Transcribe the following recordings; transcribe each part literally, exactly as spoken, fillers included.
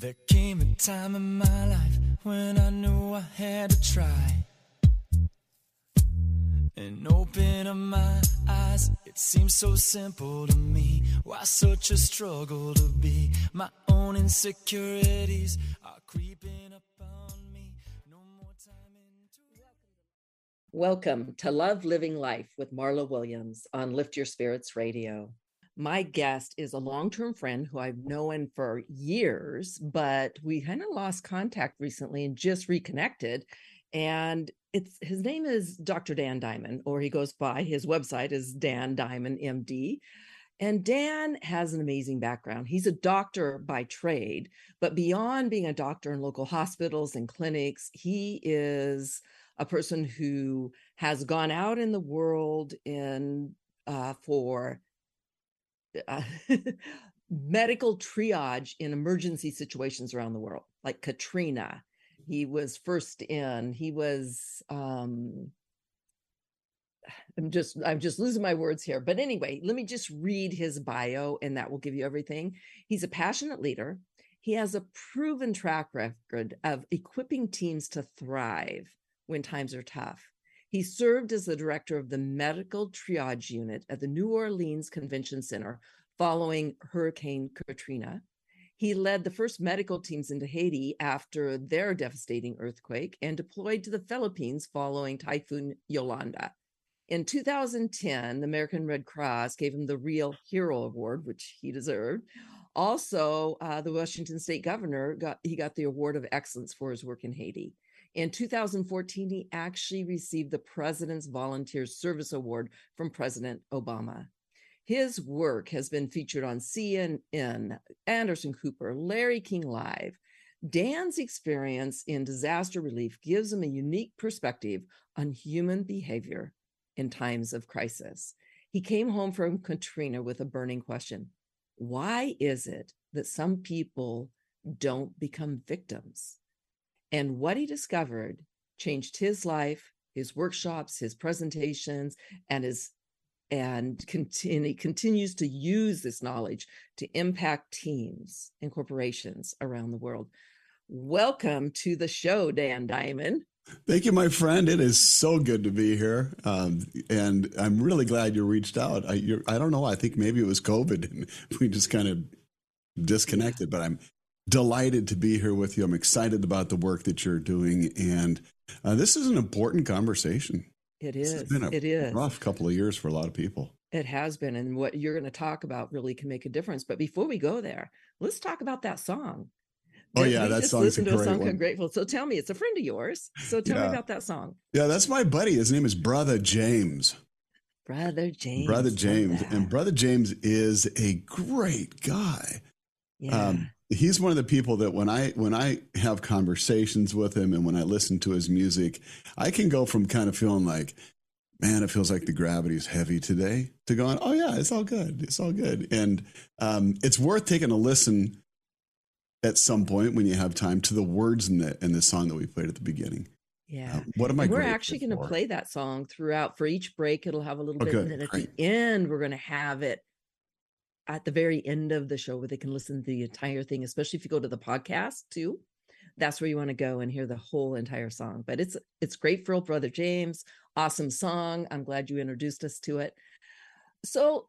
There came a time in my life when I knew I had to try and open up my eyes. It seems so simple to me. Why such a struggle to be? My own insecurities are creeping up on me. No more time into... Welcome to Love Living Life with Marla Williams on Lift Your Spirits Radio. My guest is a long-term friend who I've known for years, but we kind of lost contact recently and just reconnected. And it's his name is Doctor Dan Diamond, or he goes by, his website is Dan Diamond, M D. And Dan has an amazing background. He's a doctor by trade, but beyond being a doctor in local hospitals and clinics, he is a person who has gone out in the world in uh, for Uh, medical triage in emergency situations around the world, like Katrina. He was first in, he was, um, I'm just, I'm just losing my words here. But anyway, let me just read his bio and that will give you everything. He's a passionate leader. He has a proven track record of equipping teams to thrive when times are tough. He served as the director of the medical triage unit at the New Orleans Convention Center following Hurricane Katrina. He led the first medical teams into Haiti after their devastating earthquake and deployed to the Philippines following Typhoon Yolanda. In two thousand ten, the American Red Cross gave him the Real Hero Award, which he deserved. Also, uh, the Washington State governor, got he got the Award of Excellence for his work in Haiti. In two thousand fourteen, he actually received the President's Volunteer Service Award from President Obama. His work has been featured on C N N, Anderson Cooper, Larry King Live. Dan's experience in disaster relief gives him a unique perspective on human behavior in times of crisis. He came home from Katrina with a burning question. Why is it that some people don't become victims? And what he discovered changed his life, his workshops, his presentations, and his and continue, continues to use this knowledge to impact teams and corporations around the world. Welcome to the show, Dan Diamond. Thank you, my friend. It is so good to be here. Um, and I'm really glad you reached out. I, you're, I don't know. I think maybe it was COVID and we just kind of disconnected, but I'm delighted to be here with you. I'm excited about the work that you're doing. And uh, this is an important conversation. It is. It's been a it is. rough couple of years for a lot of people. It has been. And what you're going to talk about really can make a difference. But before we go there, let's talk about that song. Oh, yeah, we that just song's listened a to great a song one. called Grateful. So tell me, it's a friend of yours. So tell Yeah. me about that song. Yeah, that's my buddy. His name is Brother James. Brother James. Brother James. Love that. And Brother James is a great guy. Yeah. Um, he's one of the people that when I when I have conversations with him and when I listen to his music, I can go from kind of feeling like, man, it feels like the gravity is heavy today, to going, oh yeah, it's all good. It's all good. And um, it's worth taking a listen at some point when you have time to the words in the, in the song that we played at the beginning. Yeah. Uh, what am I And we're grateful actually going to for? play that song throughout. For each break, it'll have a little Oh, bit. good. And then at Great. the end, we're going to have it at the very end of the show where they can listen to the entire thing, especially if you go to the podcast too. That's where you want to go and hear the whole entire song. But it's it's Grateful, Brother James. Awesome song. I'm glad you introduced us to it. So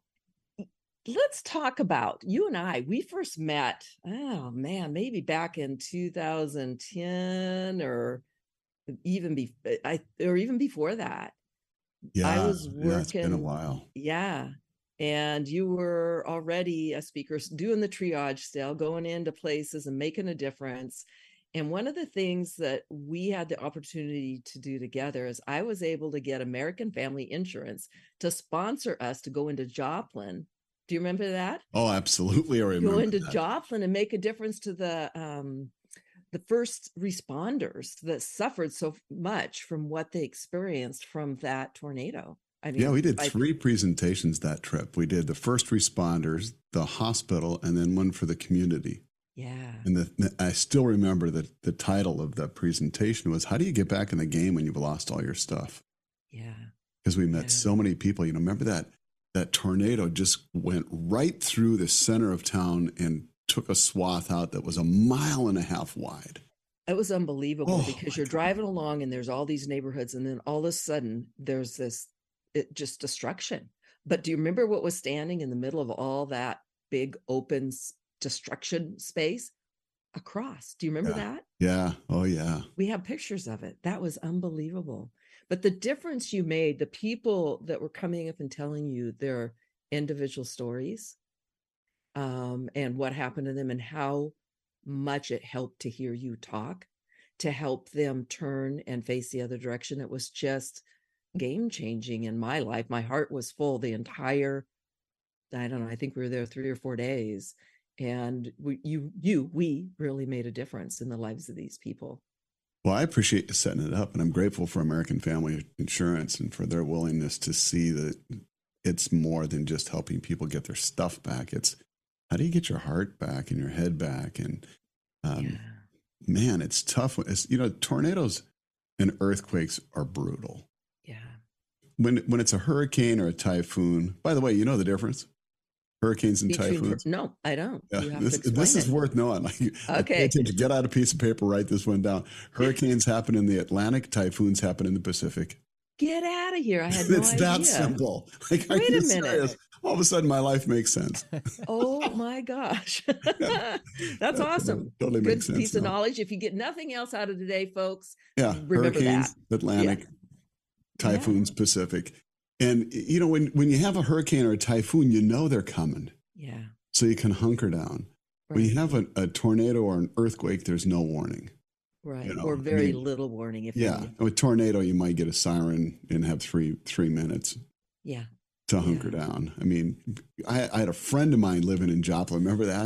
let's talk about you and I. We first met, oh man, maybe back in two thousand ten or even be, I or even before that. Yeah, I was yeah, it's been a working. while. Yeah. And you were already a speaker doing the triage still, going into places and making a difference. And one of the things that we had the opportunity to do together is I was able to get American Family Insurance to sponsor us to go into Joplin. Do you remember that? Oh, absolutely. I remember Go into that. Joplin and make a difference to the um, the first responders that suffered so much from what they experienced from that tornado. I mean, Yeah, we did I- three presentations that trip. We did the first responders, the hospital, and then one for the community. Yeah. And the, I still remember that the title of the presentation was, how do you get back in the game when you've lost all your stuff? Yeah. Because we met Yeah. so many people. You know, remember that that tornado just went right through the center of town and took a swath out that was a mile and a half wide. It was unbelievable Oh, because my you're God. driving along and there's all these neighborhoods, and then all of a sudden there's this it, just destruction. But do you remember what was standing in the middle of all that big open s- destruction space? A cross. Do you remember Yeah. that? Yeah. Oh, yeah. We have pictures of it. That was unbelievable. But the difference you made, the people that were coming up and telling you their individual stories, um, and what happened to them and how much it helped to hear you talk, to help them turn and face the other direction. It was just game changing in my life. My heart was full the entire, I don't know, I think we were there three or four days. And we, you, you, we really made a difference in the lives of these people. Well, I appreciate you setting it up, and I'm grateful for American Family Insurance and for their willingness to see that it's more than just helping people get their stuff back. It's how do you get your heart back and your head back? And um, Yeah. man, it's tough. It's, you know, tornadoes and earthquakes are brutal. Yeah. When when it's a hurricane or a typhoon, by the way, you know the difference? Hurricanes and Between, typhoons. no, I don't. Yeah, You have this, to explain this is it. worth knowing. Like, Okay. to get out a piece of paper, write this one down. Hurricanes happen in the Atlantic, typhoons happen in the Pacific. Get out of here. I had no It's idea. that simple. Like, are Wait you a minute. serious? All of a sudden, my life makes sense. Oh my gosh. Yeah. That's awesome. Totally Good makes sense. piece of now. knowledge. If you get nothing else out of today, folks, Yeah, remember hurricanes, Atlantic, Yeah. typhoons, Pacific. And, you know, when, when you have a hurricane or a typhoon, you know they're coming. Yeah. So you can hunker down. When you Right. have a, a tornado or an earthquake, there's no warning. Right. you know, Or I very mean, little warning. If Yeah. any. With tornado, you might get a siren and have three three minutes Yeah. to hunker Yeah. down. I mean, I, I had a friend of mine living in Joplin. Remember that?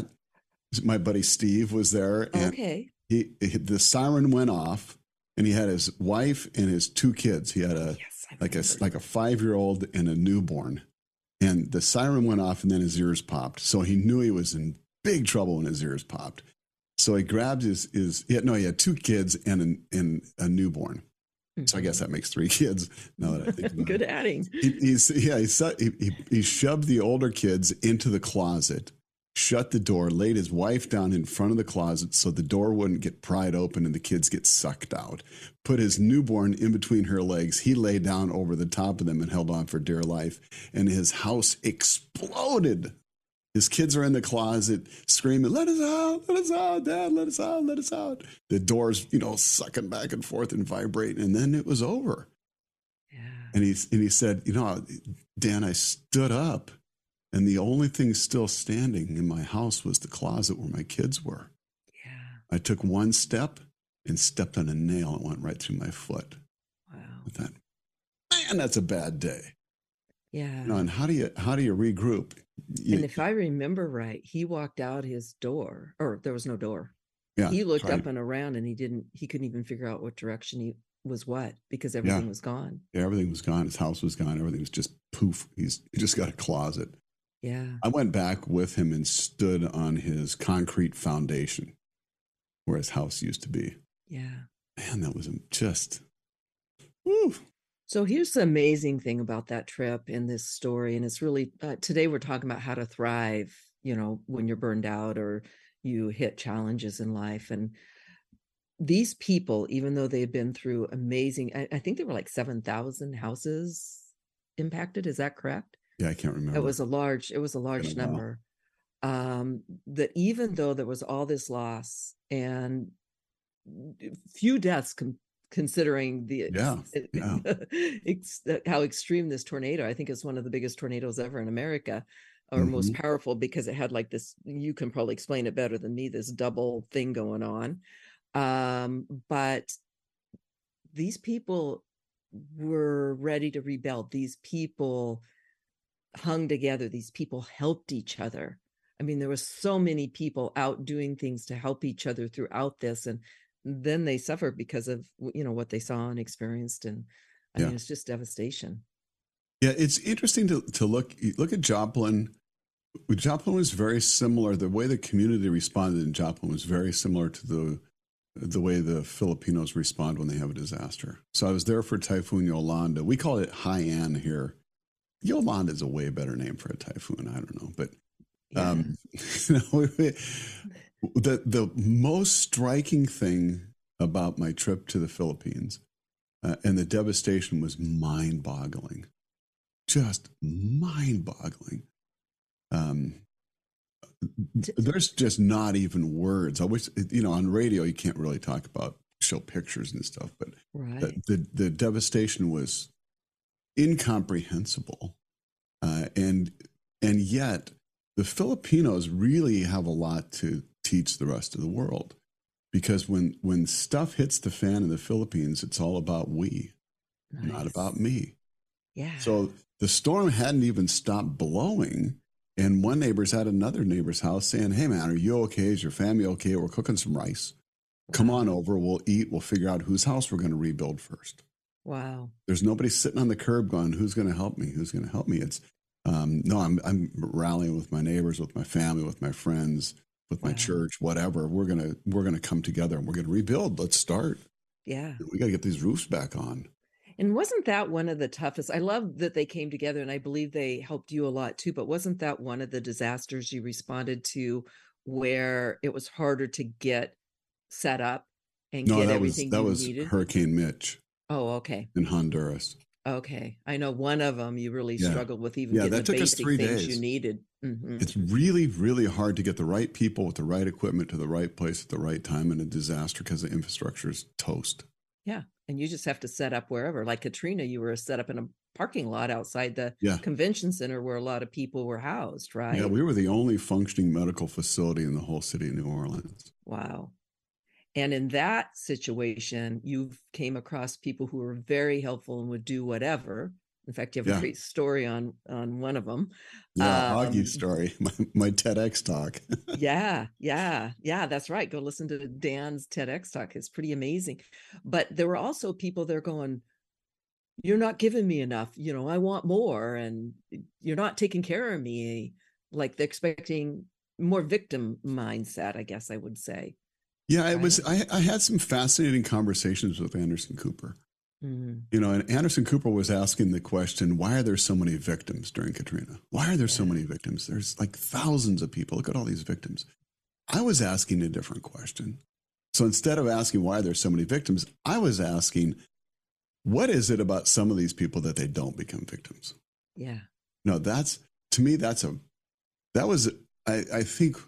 My buddy Steve was there, and Okay. he, he the siren went off, and he had his wife and his two kids. He had a Yes. I like a remember. like a five year old and a newborn, and the siren went off, and then his ears popped. So he knew he was in big trouble when his ears popped. So he grabbed his his he had, no, he had two kids and an, and a newborn. So I guess that makes three kids. Now that I think about Good it. adding. He, he's, yeah, he, su- he, he, he shoved the older kids into the closet, shut the door, laid his wife down in front of the closet so the door wouldn't get pried open and the kids get sucked out. Put his newborn in between her legs. He lay down over the top of them and held on for dear life. And his house exploded. His kids are in the closet screaming, "Let us out, let us out, Dad, let us out, let us out." The doors, you know, sucking back and forth and vibrating. And then it was over. Yeah. And he, and he said, "You know, Dan, I stood up and the only thing still standing in my house was the closet where my kids were. Yeah. I took one step and stepped on a nail and went right through my foot." Wow. I thought, man, that's a bad day. Yeah. You know, and how do you, how do you regroup? You- And if I remember right, he walked out his door, or there was no door. yeah, He looked right. up and around, and he didn't. He couldn't even figure out what direction he was what because everything Yeah. was gone. Yeah, everything was gone. His house was gone. Everything was just poof. He's he just got a closet. Yeah. I went back with him and stood on his concrete foundation where his house used to be. Yeah. Man, that was just, woo. So here's the amazing thing about that trip in this story, and it's really uh, today we're talking about how to thrive. You know, when you're burned out or you hit challenges in life, and these people, even though they've been through amazing, I, I think there were like seven thousand houses impacted. Is that correct? Yeah, I can't remember. It was a large, it was a large Been a while. number. Um, that even though there was all this loss and few deaths con- considering the Yeah, yeah. ex- how extreme this tornado, I think it's one of the biggest tornadoes ever in America, or most Mhm. powerful, because it had like this, you can probably explain it better than me, this double thing going on. Um, but these people were ready to rebuild. These people hung together. These people helped each other. I mean, there were so many people out doing things to help each other throughout this. And then they suffered because of, you know, what they saw and experienced. And I Yeah. mean, it's just devastation. Yeah, it's interesting to, to look look at Joplin. Joplin was very similar. The way the community responded in Joplin was very similar to the the way the Filipinos respond when they have a disaster. So I was there for Typhoon Yolanda. We call it Haiyan here. Yolanda is a way better name for a typhoon. I don't know, but Yeah. Um, you know, the the most striking thing about my trip to the Philippines uh, and the devastation was mind-boggling, just mind-boggling. Um, there's just not even words. I wish, you know, on radio you can't really talk about, show pictures and stuff, but Right. the the, the devastation was incomprehensible, uh, and and yet the Filipinos really have a lot to teach the rest of the world, because when when stuff hits the fan in the Philippines, it's all about we, Nice. not about me. Yeah. So the storm hadn't even stopped blowing, and one neighbor's at another neighbor's house saying, "Hey man, are you okay? Is your family okay? We're cooking some rice. Come Wow. on over. We'll eat. We'll figure out whose house we're going to rebuild first." Wow. There's nobody sitting on the curb going, "Who's going to help me? Who's going to help me?" It's um, no, I'm I'm rallying with my neighbors, with my family, with my friends, with my Wow. church, whatever. We're gonna we're gonna come together and we're gonna rebuild. Let's start. Yeah. We got to get these roofs back on. And wasn't that one of the toughest? I love that they came together, and I believe they helped you a lot too. But wasn't that one of the disasters you responded to where it was harder to get set up and No, get that was everything that you was needed? Hurricane Mitch Oh, okay. in Honduras. Okay. I know one of them you really Yeah. struggled with even Yeah, getting that the took us basic three things days. you needed. Mhm. It's really, really hard to get the right people with the right equipment to the right place at the right time in a disaster because the infrastructure is toast. Yeah. And you just have to set up wherever. Like Katrina, you were set up in a parking lot outside the Yeah. convention center where a lot of people were housed, right? Yeah, we were the only functioning medical facility in the whole city of New Orleans. Wow. And in that situation, you came across people who were very helpful and would do whatever. In fact, you have Yeah. a great story on on one of them. Yeah, Um, Augie's story, my, my TEDx talk. yeah, yeah, yeah, that's right. Go listen to Dan's TEDx talk. It's pretty amazing. But there were also people there going, "You're not giving me enough. You know, I want more, and you're not taking care of me." Like they're expecting more victim mindset, I guess I would say. Yeah, it Right? was. I, I had some fascinating conversations with Anderson Cooper. Mhm. You know, and Anderson Cooper was asking the question, why are there so many victims during Katrina? Why are there so Yeah. many victims? There's like thousands of people. Look at all these victims. I was asking a different question. So instead of asking why there's so many victims, I was asking, what is it about some of these people that they don't become victims? Yeah. No, that's, to me, that's a, that was, I, I think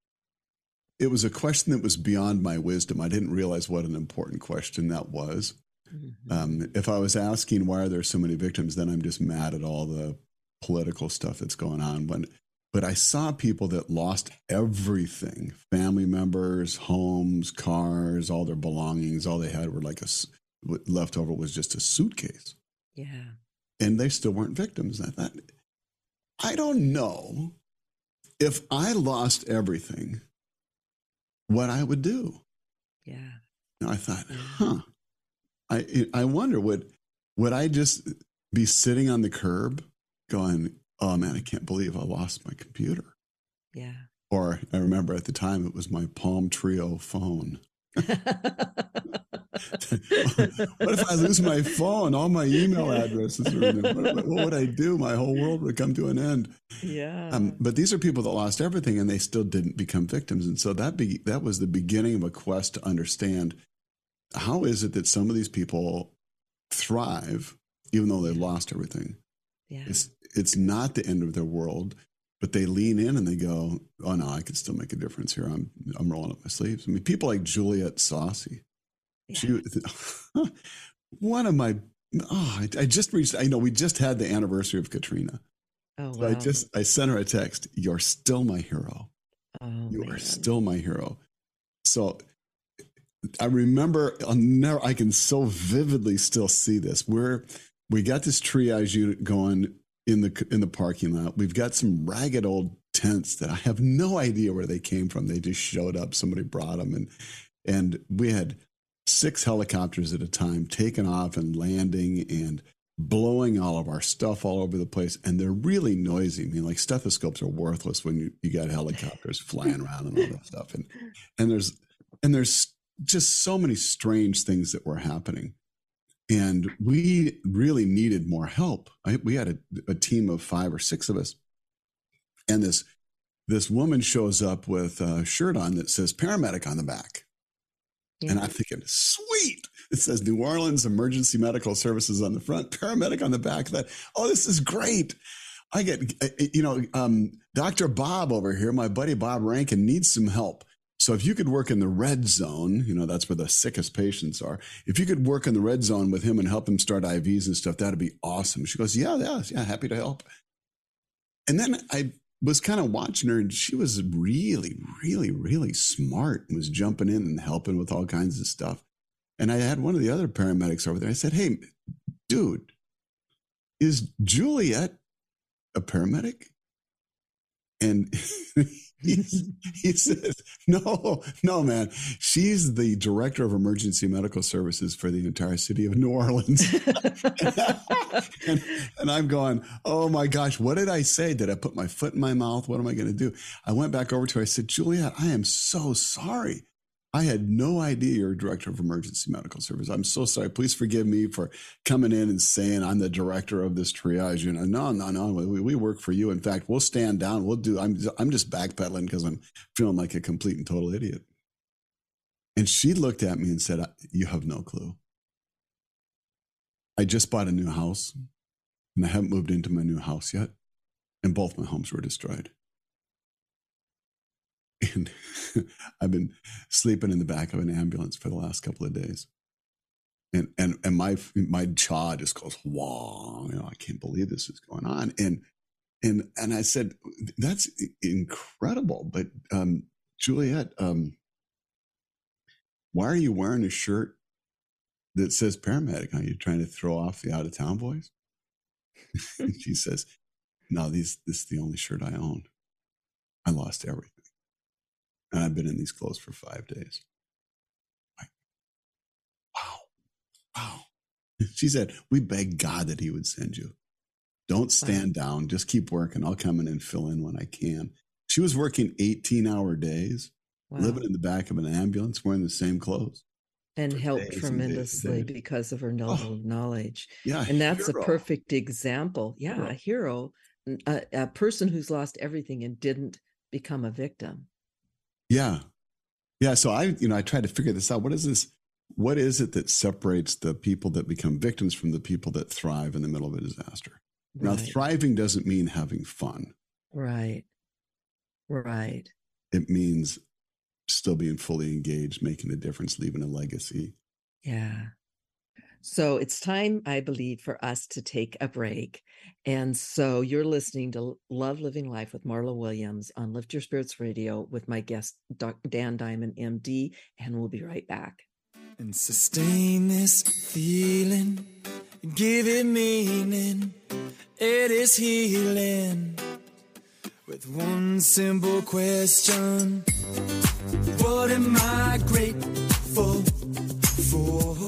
it was a question that was beyond my wisdom. I didn't realize what an important question that was. Mhm. Um, if I was asking why are there so many victims, then I'm just mad at all the political stuff that's going on. But, but I saw people that lost everything, family members, homes, cars, all their belongings. All they had were like a, what left over was just a suitcase. Yeah. And they still weren't victims. I thought, I don't know if I lost everything, what I would do. Yeah. And I thought, Yeah. huh. I I wonder, would would I just be sitting on the curb going, oh man, I can't believe I lost my computer. Yeah. Or I remember at the time it was my Palm Trio phone. What if I lose my phone? All my email addresses are in there. What, what would I do? My whole world would come to an end. Yeah. Um, but these are people that lost everything and they still didn't become victims. And so that be, that was the beginning of a quest to understand, how is it that some of these people thrive even though they lost everything? Yeah. It's it's not the end of their world, but they lean in and they go, oh no, I can still make a difference here. I'm I'm rolling up my sleeves. I mean, people like Juliet Saucy. Yeah. She, one of my, oh, I, I just reached, I know we just had the anniversary of Katrina. Oh, So wow. I just, I sent her a text. You're still my hero. Oh, You man. are still my hero. So I remember, I'll never, I can so vividly still see this. We're, we got this triage unit going in the, in the parking lot. We've got some ragged old tents that I have no idea where they came from. They just showed up. Somebody brought them. And, and we had six helicopters at a time taking off and landing and blowing all of our stuff all over the place. And they're really noisy. I mean, like stethoscopes are worthless when you, you got helicopters flying around and all that stuff. And, and there's, and there's just so many strange things that were happening. And we really needed more help. I, we had a, a team of five or six of us. And this this woman shows up with a shirt on that says paramedic on the back. Yeah. And I'm thinking, sweet. It says New Orleans Emergency Medical Services on the front, paramedic on the back. That, oh, this is great. I get, you know, um, Doctor Bob over here, my buddy Bob Rankin, needs some help. So if you could work in the red zone, you know, that's where the sickest patients are. If you could work in the red zone with him and help him start I Vs and stuff, that'd be awesome. She goes, yeah, yeah, yeah, happy to help. And then I was kind of watching her, and she was really, really, really smart and was jumping in and helping with all kinds of stuff. And I had one of the other paramedics over there. I said, hey, dude, is Juliet a paramedic? And he, he says, no, no, man. She's the director of emergency medical services for the entire city of New Orleans. and, and I'm going, oh my gosh, what did I say? Did I put my foot in my mouth? What am I going to do? I went back over to her. I said, Juliet, I am so sorry. I had no idea you're a director of emergency medical service. I'm so sorry. Please forgive me for coming in and saying I'm the director of this triage. You know, no, no, no. We, we work for you. In fact, we'll stand down. We'll do. I'm I'm just backpedaling because I'm feeling like a complete and total idiot. And she looked at me and said, "You have no clue. I just bought a new house, and I haven't moved into my new house yet, and both my homes were destroyed." And I've been sleeping in the back of an ambulance for the last couple of days. And and and my my jaw just goes, wow, you know, I can't believe this is going on. And and and I said, that's incredible. But um, Juliet, um, why are you wearing a shirt that says paramedic? Are you trying to throw off the out of town boys? She says, no, these this is the only shirt I own. I lost everything. And I've been in these clothes for five days. Like, wow, wow. She said, we beg God that he would send you. Don't stand down. Just keep working. I'll come in and fill in when I can. She was working eighteen-hour days, wow. living in the back of an ambulance, wearing the same clothes. And helped tremendously and because of her noble oh, knowledge. Yeah, and that's hero. a perfect example. Yeah, hero. a hero, a, a person who's lost everything and didn't become a victim. Yeah. Yeah. So I, you know, I tried to figure this out. What is this? What is it that separates the people that become victims from the people that thrive in the middle of a disaster? Right. Now, thriving doesn't mean having fun. Right. Right. It means still being fully engaged, making a difference, leaving a legacy. Yeah. So it's time, I believe, for us to take a break. And so you're listening to Love Living Life with Marla Williams on Lift Your Spirits Radio with my guest, Doctor Dan Diamond, M D, and we'll be right back. And sustain this feeling, give it meaning, it is healing. With one simple question, what am I grateful for?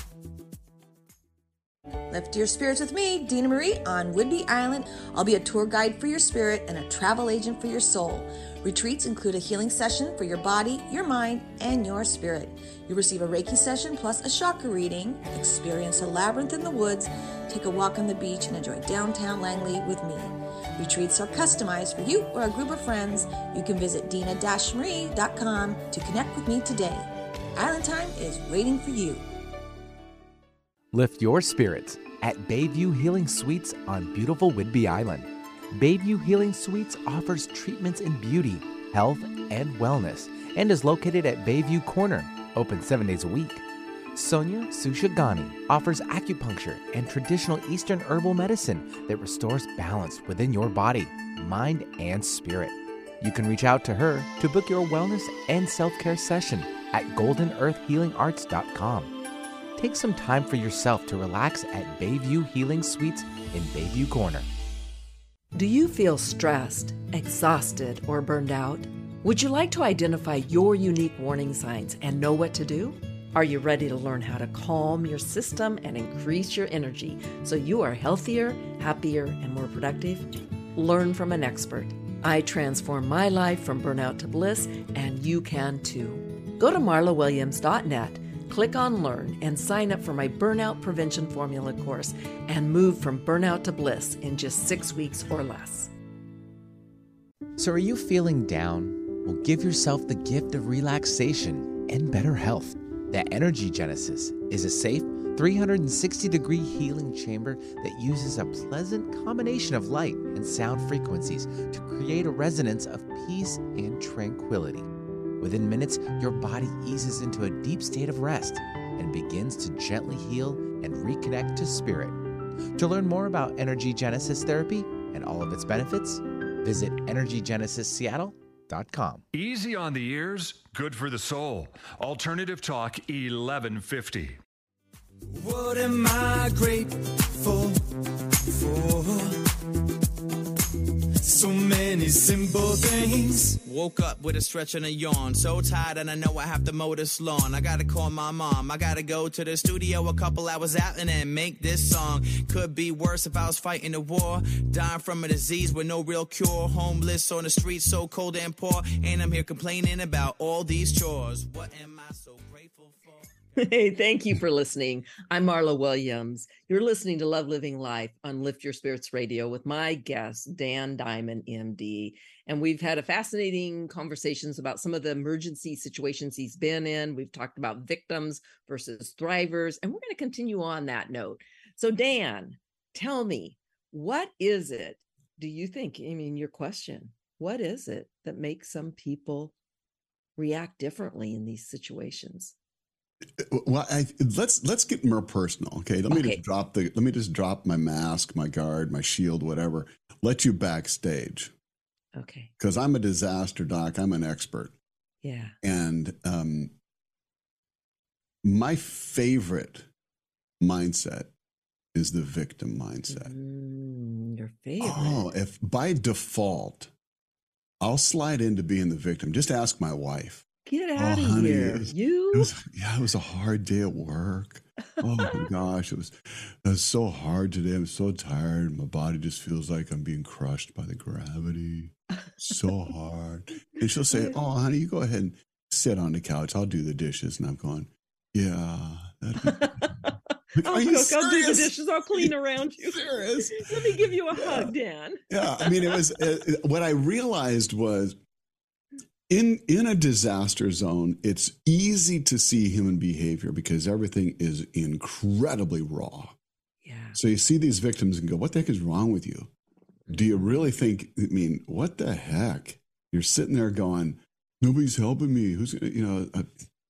Lift Your Spirits with me, Dina Marie, on Whidbey Island. I'll be a tour guide for your spirit and a travel agent for your soul. Retreats include a healing session for your body, your mind, and your spirit. You'll receive a Reiki session plus a chakra reading, experience a labyrinth in the woods, take a walk on the beach, and enjoy downtown Langley with me. Retreats are customized for you or a group of friends. You can visit dina dash marie dot com to connect with me today. Island Time is waiting for you. Lift your spirits at Bayview Healing Suites on beautiful Whidbey Island. Bayview Healing Suites offers treatments in beauty, health, and wellness, and is located at Bayview Corner, open seven days a week. Sonia Sushagani offers acupuncture and traditional Eastern herbal medicine that restores balance within your body, mind, and spirit. You can reach out to her to book your wellness and self-care session at golden earth healing arts dot com. Take some time for yourself to relax at Bayview Healing Suites in Bayview Corner. Do you feel stressed, exhausted, or burned out? Would you like to identify your unique warning signs and know what to do? Are you ready to learn how to calm your system and increase your energy so you are healthier, happier, and more productive? Learn from an expert. I transformed my life from burnout to bliss, and you can too. Go to marla williams dot net. Click on Learn and sign up for my Burnout Prevention Formula course and move from burnout to bliss in just six weeks or less. So are you feeling down? Well, give yourself the gift of relaxation and better health. The Energy Genesis is a safe three hundred sixty degree healing chamber that uses a pleasant combination of light and sound frequencies to create a resonance of peace and tranquility. Within minutes, your body eases into a deep state of rest and begins to gently heal and reconnect to spirit. To learn more about Energy Genesis therapy and all of its benefits, visit energy genesis seattle dot com. Easy on the ears, good for the soul. Alternative Talk eleven fifty. What am I grateful for? So many simple things. Woke up with a stretch and a yawn. So tired and I know I have to mow this lawn. I gotta call my mom. I gotta go to the studio a couple hours out and then make this song. Could be worse if I was fighting a war. Dying from a disease with no real cure. Homeless on the streets so cold and poor. And I'm here complaining about all these chores. What am I so grateful for? Hey, thank you for listening. I'm Marla Williams. You're listening to Love Living Life on Lift Your Spirits Radio with my guest, Dan Diamond, M D. And we've had a fascinating conversations about some of the emergency situations he's been in. We've talked about victims versus thrivers, and we're going to continue on that note. So Dan, tell me, what is it, do you think, I mean, your question, what is it that makes some people react differently in these situations? Well, I, let's let's get more personal, okay? Let me Okay. just drop the. Let me just drop my mask, my guard, my shield, whatever. Let you backstage, Okay. because I'm a disaster doc. I'm an expert, Yeah. and um, my favorite mindset is the victim mindset. Mm, your favorite. Oh, if by default, I'll slide into being the victim. Just ask my wife. Get Oh, out of honey, here. it was- You? It was, yeah, it was a hard day at work. Oh my gosh, it was it was so hard today. I'm so tired. My body just feels like I'm being crushed by the gravity. So hard. And she'll say, "Oh, honey, you go ahead and sit on the couch. I'll do the dishes." And I'm going, "Yeah, that'd be like, I'll are you cook, I'll do the serious? dishes. I'll clean around you. Serious? Let me give you a hug, Dan. Yeah, I mean, it was uh, what I realized was in in a disaster zone, it's easy to see human behavior because everything is incredibly raw. Yeah. So you see these victims and go, "What the heck is wrong with you? Do you really think? I mean, what the heck?" You're sitting there going, "Nobody's helping me. Who's you know?" Uh,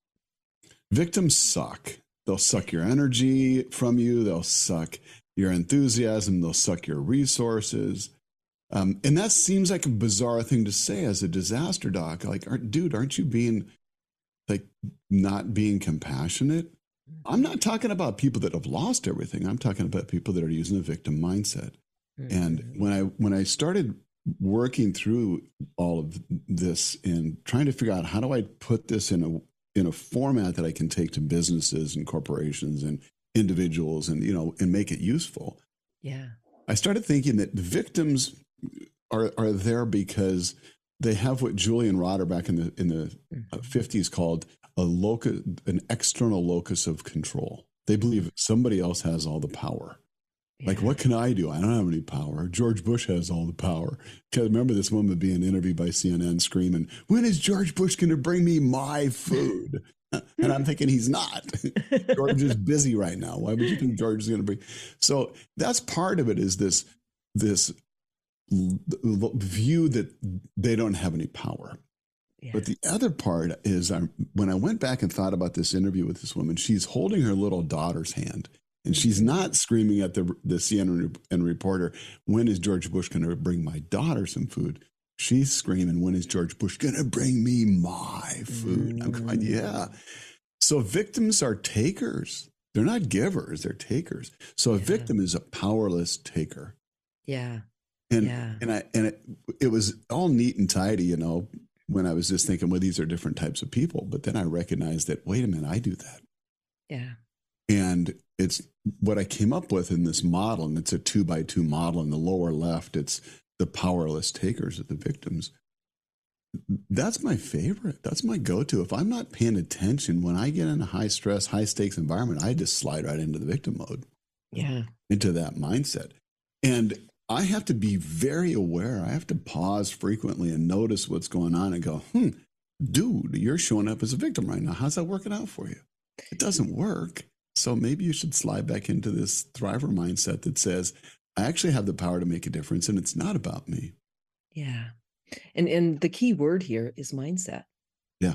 victims suck. They'll suck your energy from you. They'll suck your enthusiasm. They'll suck your resources. Um, and that seems like a bizarre thing to say as a disaster doc. Like, aren't, dude, aren't you being like not being compassionate? I'm not talking about people that have lost everything. I'm talking about people that are using a victim mindset. And when I when I started working through all of this and trying to figure out how do I put this in a in a format that I can take to businesses and corporations and individuals and you know and make it useful, Yeah. I started thinking that victims are are there because they have what Julian Rotter back in the in the fifties called a locus, an external locus of control. They believe somebody else has all the power. Like, what can I do? I don't have any power. George Bush has all the power. Because I remember this woman being interviewed by C N N screaming, "When is George Bush going to bring me my food?" And I'm thinking he's not. George is busy right now. Why would you think George is going to bring? So that's part of it is this, this view that they don't have any power. Yeah. But the other part is I, when I went back and thought about this interview with this woman, she's holding her little daughter's hand. And she's not screaming at the the C N N reporter, "When is George Bush going to bring my daughter some food?" She's screaming, "When is George Bush going to bring me my food?" Mm. I'm going, yeah. So victims are takers. They're not givers. They're takers. So a yeah. victim is a powerless taker. Yeah. And yeah. and I and it, it was all neat and tidy, you know, when I was just thinking, well, these are different types of people. But then I recognized that, wait a minute, I do that. Yeah. And it's what I came up with in this model, and it's a two by two model. In the lower left, it's the powerless takers of the victims. That's my favorite. That's my go-to. If I'm not paying attention, when I get in a high stress, high stakes environment, I just slide right into the victim mode. Yeah. Into that mindset. And I have to be very aware. I have to pause frequently and notice what's going on and go, hmm, dude, you're showing up as a victim right now. How's that working out for you? It doesn't work. So maybe you should slide back into this thriver mindset that says, I actually have the power to make a difference, and it's not about me. Yeah. And and the key word here is mindset. Yeah.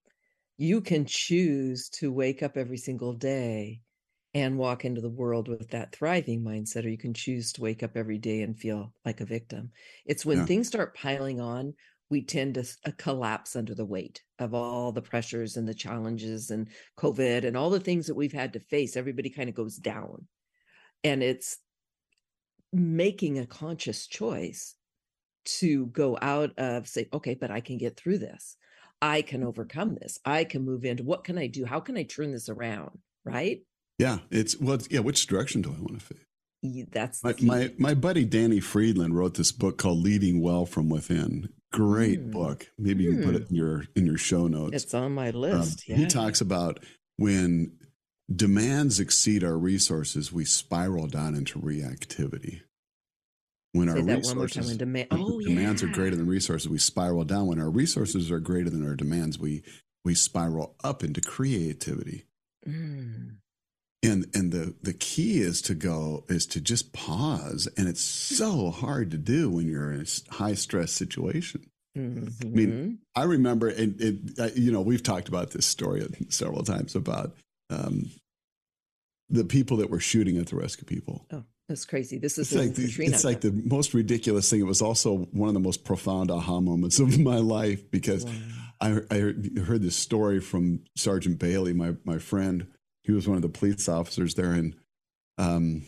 You can choose to wake up every single day and walk into the world with that thriving mindset, or you can choose to wake up every day and feel like a victim. It's when Yeah. things start piling on, we tend to uh, collapse under the weight of all the pressures and the challenges and COVID and all the things that we've had to face. Everybody kind of goes down. And it's making a conscious choice to go out of, say, okay, but I can get through this. I can overcome this. I can move into, what can I do? How can I turn this around? Right? Yeah. It's, well, it's, yeah. Which direction do I want to face? Y- That's the My, key. my, my buddy Danny Friedland wrote this book called Leading Well from Within. Great Hmm. book. Maybe you can put it in your, in your show notes. It's on my Um, list. He yeah. talks about when demands exceed our resources, we spiral down into reactivity. When Say our that one more time. resources, When demand, when oh, demands yeah. are greater than resources, we spiral down. When our resources are greater than our demands, we we spiral up into creativity. Mm. And and the the key is to go is to just pause, and it's so hard to do when you're in a high stress situation. Mhm. I mean, I remember, and it, uh, you know, we've talked about this story several times about um, the people that were shooting at the rescue people. Oh, that's crazy. This is It's like, the, Katrina. it's like the most ridiculous thing. It was also one of the most profound aha moments of my life, because Wow. I, I heard this story from Sergeant Bailey, my my friend. He was one of the police officers there, and um,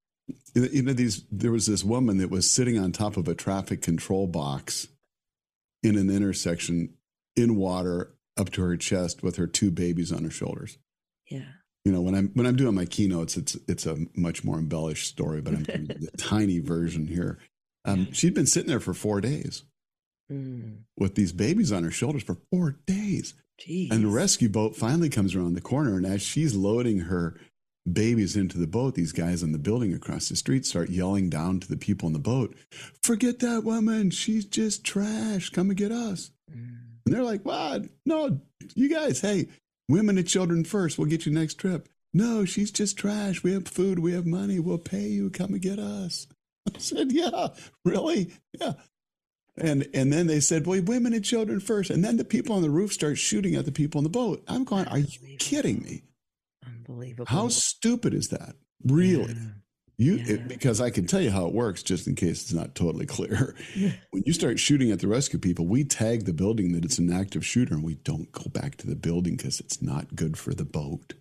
you know, these there was this woman that was sitting on top of a traffic control box in an intersection in water up to her chest with her two babies on her shoulders. Yeah. You know, when I'm when I'm doing my keynotes, it's it's a much more embellished story, but I'm doing the tiny version here. Um, she'd been sitting there for four days Mm. with these babies on her shoulders for four days. Jeez. And the rescue boat finally comes around the corner, and as she's loading her babies into the boat, these guys in the building across the street start yelling down to the people in the boat, "Forget that woman. She's just trash. Come and get us." Mm. And they're like, "What? No, you guys, hey, women and children first. We'll get you next trip." "No, she's just trash. We have food. We have money. We'll pay you. Come and get us." I said, "Yeah, really? Yeah." And and then they said, "Boy, women and children first." And then the people on the roof start shooting at the people in the boat. I'm going, "Are you kidding me? Unbelievable. How stupid is that? Really?" Yeah. You Yeah. it, because I can tell you how it works, just in case it's not totally clear. When you start shooting at the rescue people, we tag the building that it's an active shooter, and we don't go back to the building because it's not good for the boat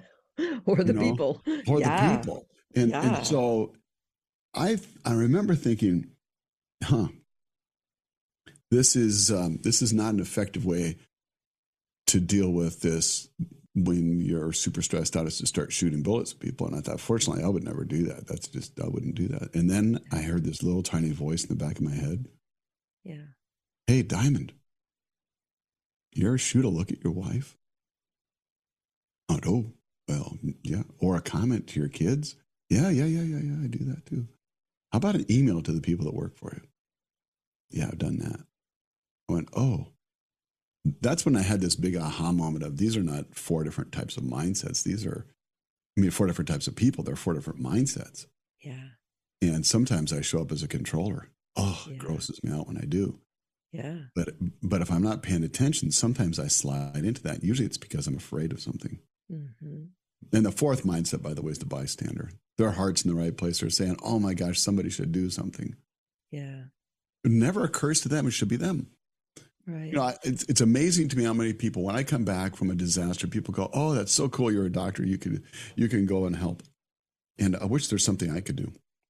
Or the you know, people. or Yeah. the people. And Yeah. and so I I remember thinking, huh, this is um, this is not an effective way to deal with this when you're super stressed out, is to start shooting bullets at people. And I thought, fortunately, I would never do that. That's just, I wouldn't do that. And then I heard this little tiny voice in the back of my head. Yeah. "Hey, Diamond, you ever shoot a look at your wife?" "Oh, no. Well, yeah." "Or a comment to your kids?" "Yeah, yeah, yeah, yeah, yeah. I do that too." "How about an email to the people that work for you?" "Yeah, I've done that." I went, oh. That's when I had this big aha moment of, these are not four different types of mindsets. These are, I mean, four different types of people. They're four different mindsets. Yeah. And sometimes I show up as a controller. Oh, Yeah. it grosses me out when I do. Yeah. But but if I'm not paying attention, sometimes I slide into that. Usually it's because I'm afraid of something. Mm-hmm. And the fourth mindset, by the way, is the bystander. Their heart's in the right place. They're saying, oh my gosh, somebody should do something. Yeah. It never occurs to them it should be them. Right. You know, I- it's it's amazing to me how many people, when I come back from a disaster, people go, "Oh, that's so cool. You're a doctor. You can you can go and help." And I wish there's something I could do.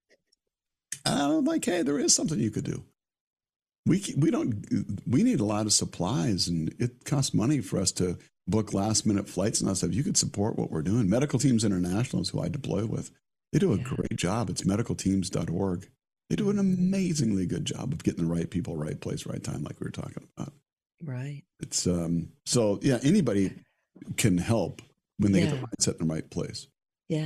I'm like, hey, there is something you could do. We c- we don't we need a lot of supplies, and it costs money for us to book last minute flights and that stuff. You could support what we're doing. Medical Teams International is who I deploy with. They do a Yeah. great job. It's medical teams dot org. They do an amazingly good job of getting the right people, right place, right time, like we were talking about. Right. It's um so yeah, anybody can help when they get Yeah. the mindset in the right place. Yeah.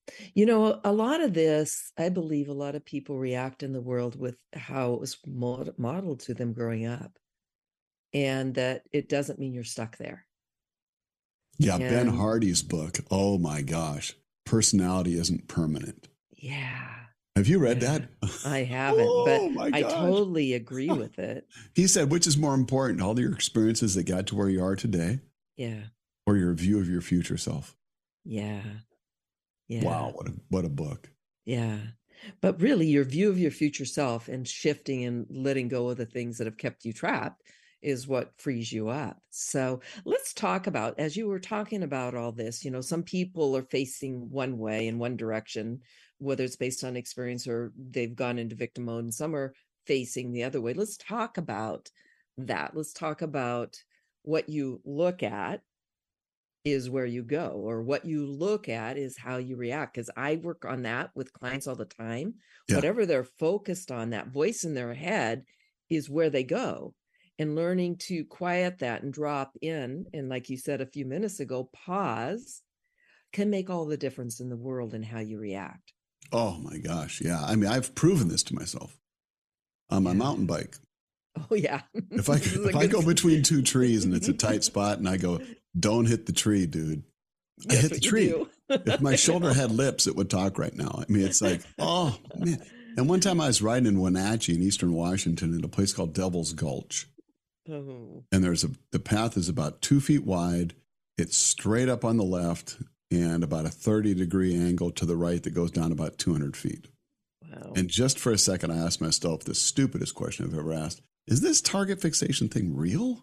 You know, a lot of this, I believe a lot of people react in the world with how it was mod- modeled to them growing up, and that it doesn't mean you're stuck there. Yeah, And Ben Hardy's book. Oh my gosh. Personality isn't permanent. yeah. Have you read Yeah. that? I haven't, Oh but my I gosh. totally agree with it. He said, which is more important, all your experiences that got to where you are today, Yeah. or your view of your future self? Yeah. Yeah. Wow, what a what a book. Yeah. But really, your view of your future self and shifting and letting go of the things that have kept you trapped is what frees you up. So let's talk about, as you were talking about all this, you know, some people are facing one way in one direction, whether it's based on experience or they've gone into victim mode, and some are facing the other way. Let's talk about that. Let's talk about what you look at is where you go, or what you look at is how you react. Because I work on that with clients all the time. Yeah. Whatever they're focused on, that voice in their head is where they go. And learning to quiet that and drop in, and like you said a few minutes ago, pause, can make all the difference in the world in how you react. Oh my gosh. Yeah. I mean, I've proven this to myself on my Yeah. mountain bike. Oh yeah. If I This is a if I good- go between two trees and it's a tight spot and I go, don't hit the tree, dude. I That's hit the what you tree. do. If my shoulder had lips, it would talk right now. I mean, it's like, oh man. And one time I was riding in Wenatchee in Eastern Washington at a place called Devil's Gulch. Oh. And there's a the path is about two feet wide. It's straight up on the left and about a thirty degree angle to the right that goes down about two hundred feet. Wow. And just for a second, I asked myself the stupidest question I've ever asked. Is this target fixation thing real?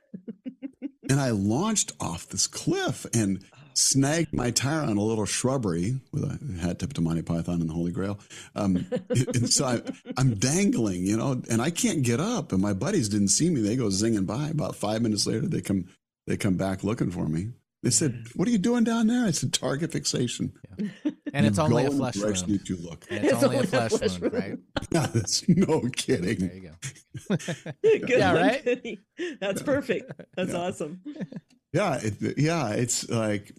And I launched off this cliff and snagged my tire on a little shrubbery with a hat tip to Monty Python and the Holy Grail. Um, and so I, I'm dangling, you know, and I can't get up. And my buddies didn't see me. They go zinging by. About five minutes later, they come they come back looking for me. They said, "What are you doing down there?" I said, "Target fixation." Yeah. And it's You only go a in the flesh direction wound. that you look. And it's, It's only a only a flesh, flesh wound, wound. right? Yeah, that's no kidding. There you go. Good Yeah, one, right? Vinny. That's perfect. That's Yeah. awesome. Yeah, it, yeah, it's like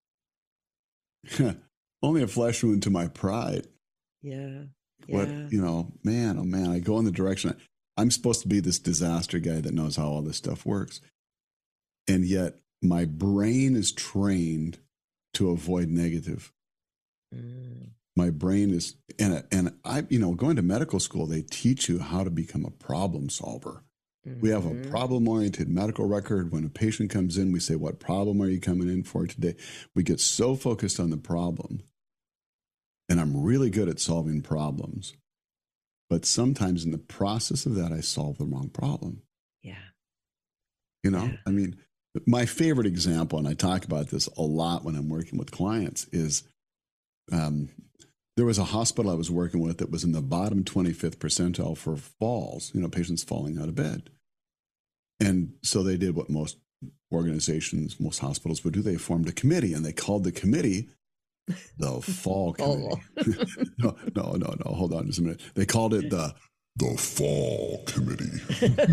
only a flesh wound to my pride. Yeah. What, Yeah. you know, man, oh man, I go in the direction. I'm supposed to be this disaster guy that knows how all this stuff works. And yet my brain is trained to avoid negative. Mm. My brain is, and, and I, you know, going to medical school, they teach you how to become a problem solver. We have a Mhm. problem-oriented medical record. When a patient comes in, we say, what problem are you coming in for today? We get so focused on the problem. And I'm really good at solving problems. But sometimes in the process of that, I solve the wrong problem. Yeah. You know, Yeah. I mean, my favorite example, and I talk about this a lot when I'm working with clients, is um, there was a hospital I was working with that was in the bottom twenty-fifth percentile for falls, you know, patients falling out of bed. And so they did what most organizations, most hospitals would do. They formed a committee, and they called the committee the Fall Committee. no, no, no, no. Hold on just a minute. They called it the the Fall Committee.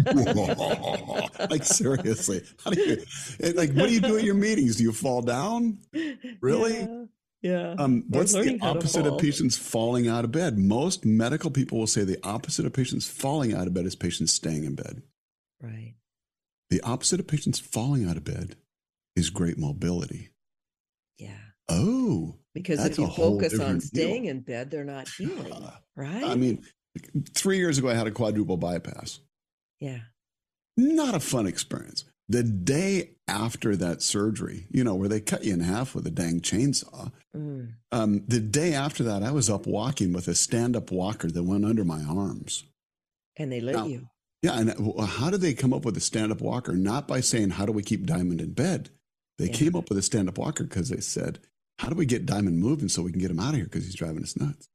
Like, seriously, how do you, and like, what do you do at your meetings? Do you fall down? Really? Yeah. Yeah. Um, We're what's the learning how to opposite of fall. patients falling out of bed? Most medical people will say the opposite of patients falling out of bed is patients staying in bed. Right. The opposite of patients falling out of bed is great mobility. Yeah. Oh, Because that's if you a whole focus on different staying deal. in bed, they're not healing. Uh, Right. I mean, three years ago, I had a quadruple bypass. yeah. Not a fun experience. The day after that surgery, you know, where they cut you in half with a dang chainsaw, Mm. um, the day after that, I was up walking with a stand-up walker that went under my arms. And they let Now, you. Yeah, and uh, how did they come up with a stand-up walker? Not by saying, how do we keep Diamond in bed? They Yeah. came up with a stand-up walker because they said, how do we get Diamond moving so we can get him out of here because he's driving us nuts?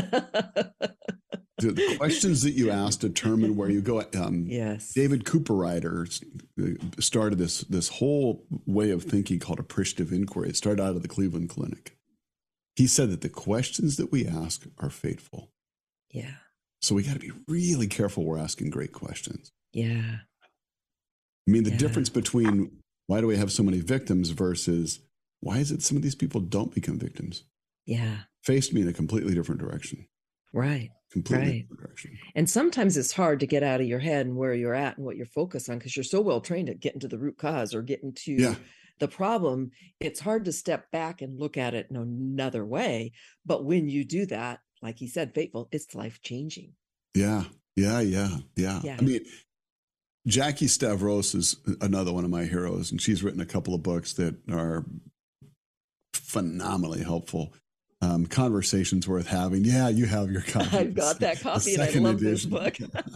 The, the questions that you ask determine where you go. Um, Yes. David Cooperrider started this, this whole way of thinking called appreciative inquiry. It started out of the Cleveland Clinic. He said that the questions that we ask are fateful. Yeah. So we got to be really careful we're asking great questions. Yeah. I mean, the Yeah. difference between why do we have so many victims versus why is it some of these people don't become victims? Yeah. faced me in a completely different direction. Right. Completely Right. different direction. And sometimes it's hard to get out of your head and where you're at and what you're focused on because you're so well trained at getting to the root cause or getting to Yeah. the problem. It's hard to step back and look at it in another way. But when you do that, like he said, faithful, it's life changing. Yeah. Yeah. Yeah. Yeah. Yeah. I mean, Jackie Stavros is another one of my heroes, and she's written a couple of books that are phenomenally helpful. Um, Conversations Worth Having. Yeah, you have your copy. I've got that copy and I second love this edition. book.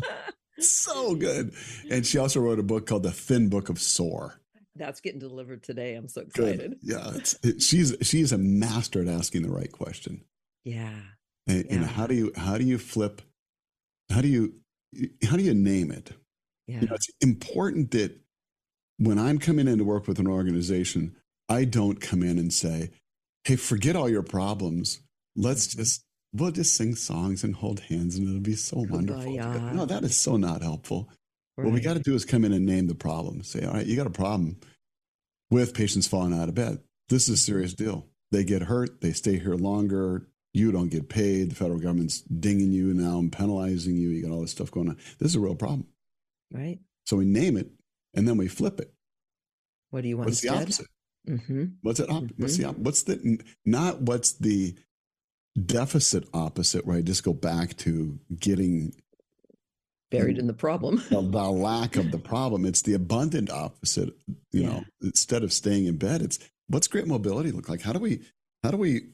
So good. And she also wrote a book called The Thin Book of Soar. That's getting delivered today. I'm so Good. excited. Yeah, it's, it, she's she's a master at asking the right question. Yeah. And, and Yeah. how do you how do you flip? How do you how do you name it? Yeah. You know, it's important that when I'm coming in to work with an organization, I don't come in and say, "Hey, forget all your problems. Let's Mm-hmm. just we'll just sing songs and hold hands, and it'll be so wonderful." Kumbaya. together." No, that is so not helpful. What we Right. got to do is come in and name the problem. Say, "All right, you got a problem with patients falling out of bed. This is a serious deal. They get hurt. They stay here longer. You don't get paid. The federal government's dinging you now and penalizing you. You got all this stuff going on. This is a real problem." Right. So we name it, and then we flip it. What do you want What's the instead? opposite? Mm-hmm. What's it? Op- What's the? Op- What's the? Not what's the deficit opposite? Where I just go back to getting Buried in the problem. the, the lack of the problem. It's the abundant opposite. You Yeah. know, instead of staying in bed, it's what's great mobility look like? How do we? How do we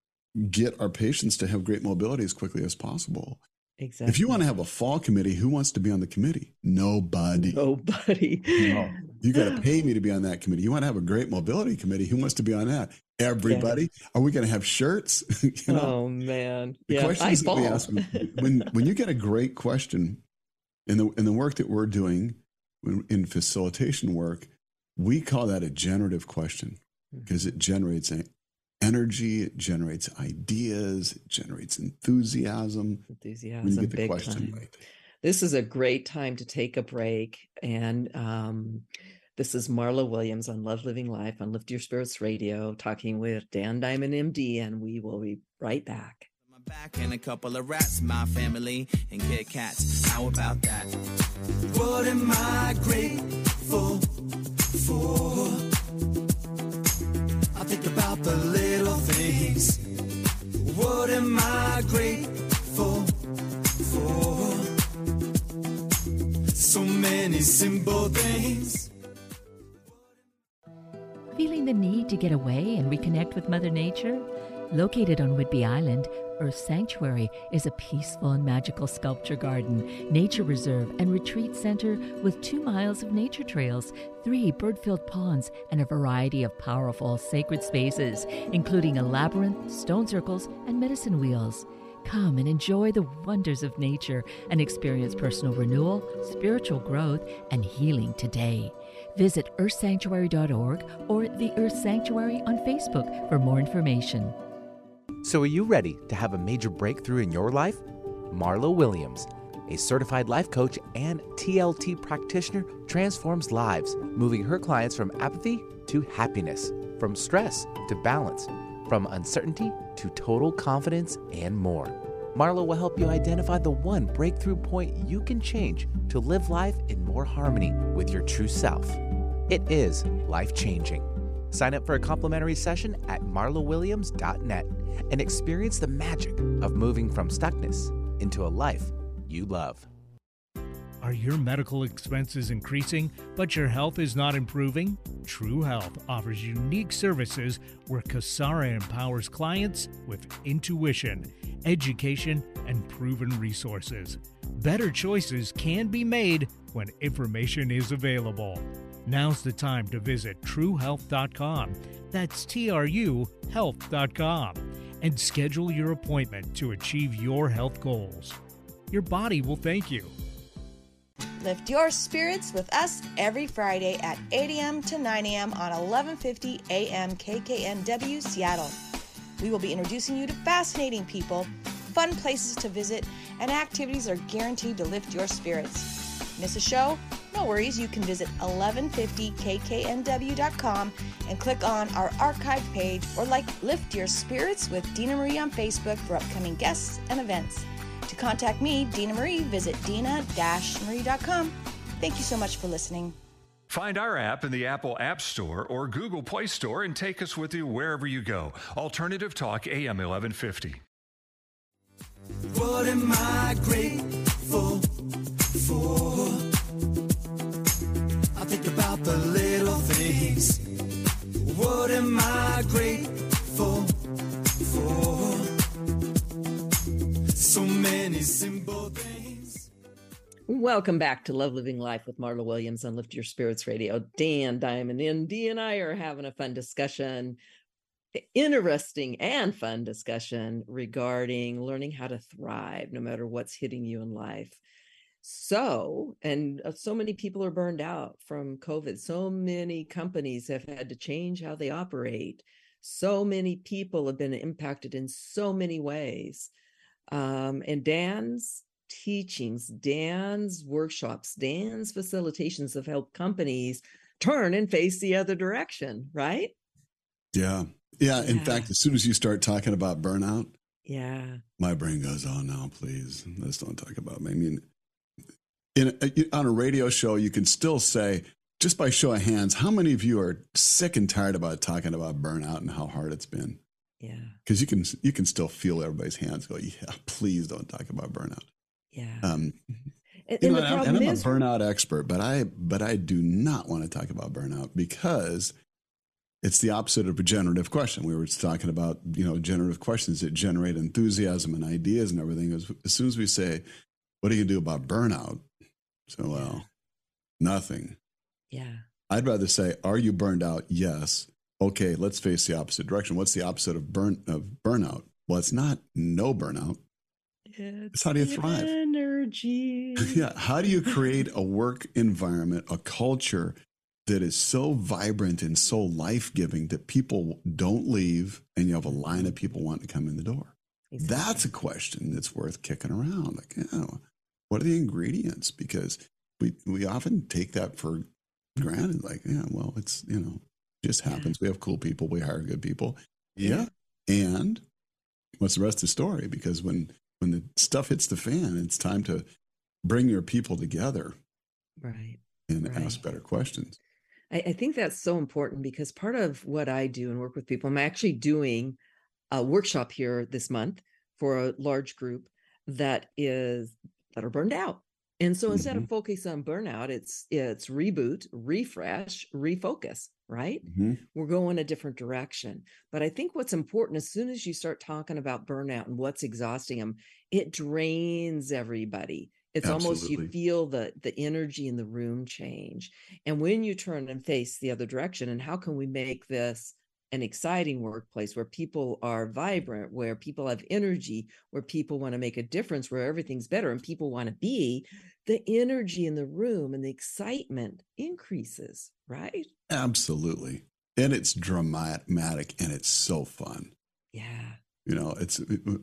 get our patients to have great mobility as quickly as possible? Exactly. If you want to have a fall committee, who wants to be on the committee? Nobody. Nobody. No. You got to pay me to be on that committee. You want to have a great mobility committee? Who wants to be on that? Everybody. Are we going to have shirts? you know, Oh man. the Yeah. I questions that we fall. ask when when you get a great question in the in the work that we're doing when- in facilitation work, we call that a generative question because it generates a- energy, it generates ideas, it generates enthusiasm. when you Enthusiasm. get the Big question time. right. This is a great time to take a break. And um, this is Marla Williams on Love Living Life on Lift Your Spirits Radio, talking with Dan Diamond, M D, and we will be right back. My back and a couple of rats, my family and Kit Kats. How about that? What am I grateful for? I think about the little things. What am I grateful for? So many simple things. Feeling the need to get away and reconnect with Mother Nature? Located on Whidbey Island, Earth Sanctuary is a peaceful and magical sculpture garden, nature reserve, and retreat center with two miles of nature trails, three bird-filled ponds, and a variety of powerful sacred spaces, including a labyrinth, stone circles, and medicine wheels. Come and enjoy the wonders of nature and experience personal renewal, spiritual growth, and healing today. Visit earth sanctuary dot org or the Earth Sanctuary on Facebook for more information. So are you ready to have a major breakthrough in your life? Marla Williams, a certified life coach and T L T practitioner, transforms lives, moving her clients from apathy to happiness, from stress to balance, from uncertainty to total confidence, and more. Marla will help you identify the one breakthrough point you can change to live life in more harmony with your true self. It is life-changing. Sign up for a complimentary session at marla williams dot net and experience the magic of moving from stuckness into a life you love. Are your medical expenses increasing, but your health is not improving? True Health offers unique services where Kasara empowers clients with intuition, education, and proven resources. Better choices can be made when information is available. Now's the time to visit true health dot com. That's T R U health dot com. And schedule your appointment to achieve your health goals. Your body will thank you. Lift your spirits with us every Friday at eight a.m. to nine a.m. on eleven fifty a.m. K K N W Seattle. We will be introducing you to fascinating people, fun places to visit, and activities are guaranteed to lift your spirits. Miss a show? No worries, you can visit eleven fifty k k n w dot com and click on our archive page, or like Lift Your Spirits with Dina Marie on Facebook for upcoming guests and events. To contact me, Dina Marie, visit dina dash marie dot com. Thank you so much for listening. Find our app in the Apple App Store or Google Play Store and take us with you wherever you go. Alternative Talk, A M eleven fifty. What am I grateful for? I think about the little things. What am I grateful for? So many simple things. Welcome back to Love Living Life with Marla Williams on Lift Your Spirits Radio. Dan Diamond and Dee and I are having a fun discussion, interesting and fun discussion regarding learning how to thrive no matter what's hitting you in life. So, and so many people are burned out from COVID. So many companies have had to change how they operate. So many people have been impacted in so many ways. Um, and Dan's teachings, Dan's workshops, Dan's facilitations have helped companies turn and face the other direction, right? Yeah. Yeah. In Yeah. fact, as soon as you start talking about burnout, Yeah. my brain goes, oh, no, please, let's don't talk about me. I mean, in a, on a radio show, you can still say, just by show of hands, how many of you are sick and tired about talking about burnout and how hard it's been? Yeah. Because you can you can still feel everybody's hands go, yeah, please don't talk about burnout. Yeah. Um, and, you and know, the and problem I'm a is, burnout expert, but I but I do not want to talk about burnout because it's the opposite of a generative question. We were talking about, you know, generative questions that generate enthusiasm and ideas and everything. As, as soon as we say, what do you do about burnout? So, well, Yeah. nothing. yeah. I'd rather say, are you burned out? Yes. Okay, let's face the opposite direction. What's the opposite of burn of burnout? Well, it's not no burnout. It's how do you the thrive? Energy. Yeah. How do you create a work environment, a culture that is so vibrant and so life-giving that people don't leave and you have a line of people wanting to come in the door? Exactly. That's a question that's worth kicking around. Like, you know, what are the ingredients? Because we we often take that for granted. Like, yeah, well, it's, you know, just happens. Yeah. We have cool people. We hire good people. Yeah. And what's the rest of the story? Because when when the stuff hits the fan, it's time to bring your people together Right. and Right. ask better questions. I, I think that's so important because part of what I do and work with people, I'm actually doing a workshop here this month for a large group that is that are burned out. And so instead Mhm. of focus on burnout, it's it's reboot, refresh, refocus, right? Mm-hmm. We're going a different direction. But I think what's important, as soon as you start talking about burnout and what's exhausting them, it drains everybody. It's almost, you Absolutely. feel the the energy in the room change. And when you turn and face the other direction, and how can we make this an exciting workplace where people are vibrant, where people have energy, where people want to make a difference, where everything's better and people want to be, the energy in the room and the excitement increases, right? Absolutely. And it's dramatic and it's so fun. Yeah. You know, it's,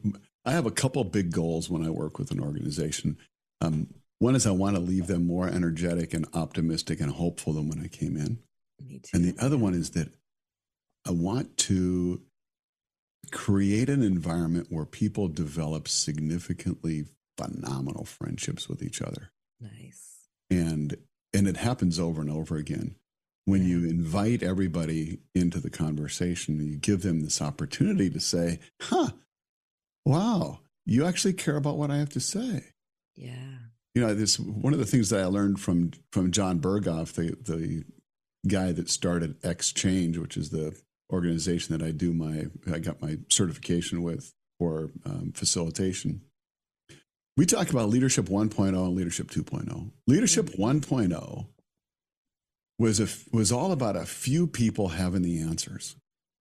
I have a couple big goals when I work with an organization. Um, one is I want to leave them more energetic and optimistic and hopeful than when I came in. Me too. And the other one is that I want to create an environment where people develop significantly phenomenal friendships with each other. Nice. And and it happens over and over again. When Yeah. you invite everybody into the conversation, you give them this opportunity to say, huh, wow, you actually care about what I have to say. Yeah. You know, this one of the things that I learned from from John Berghoff, the the guy that started Exchange, which is the organization that I do my I got my certification with for um, facilitation. We talk about leadership one point oh and leadership two point oh. Leadership Mm-hmm. one point oh was a was all about a few people having the answers.